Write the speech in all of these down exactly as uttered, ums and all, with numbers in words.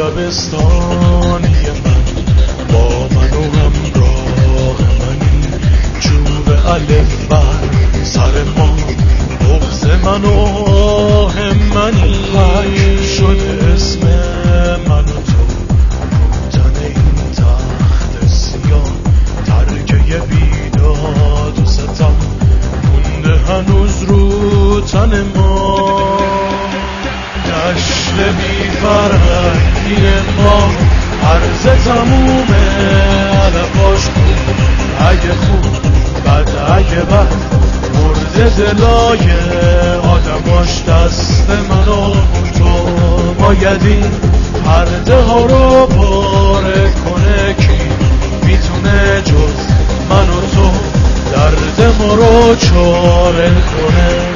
دبستانی من با من و همراه منی، چوب الف بر سر ما، بغض من و آه منی. حک شده اسم من و تو تن این تخت سیاه، ترکه بیداد و ستم مونده هنوز رو تن ما. دشت بی فرهنگی ما عرض تمومه، علفاش خوب اگه خوب، بد اگه بد، مرده دلای آدماش دست من و تو. باید این پرده ها رو پاره کنه، کی میتونه جز من و تو درد ما رو چاره کنه.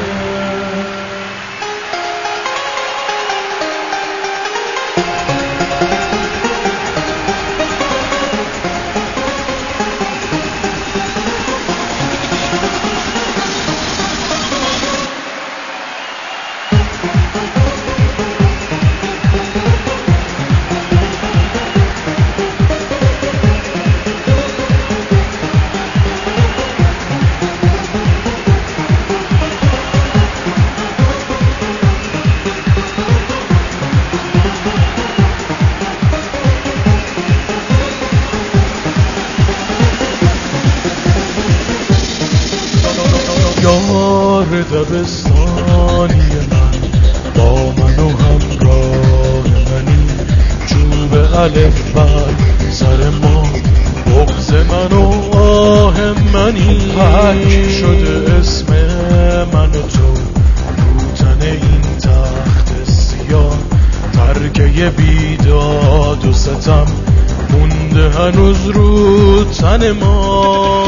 یار دبستانی من با من و همراه منی، چوب الف بر سر ما، بغض من و آه منی. حک شده اسم من و تو رو تن این تخت سیاه، ترکه بیداد و ستم مونده هنوز رو تن ما.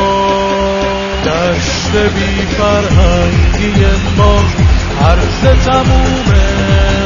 دشت بی فرهنگی ما عرض تمومه،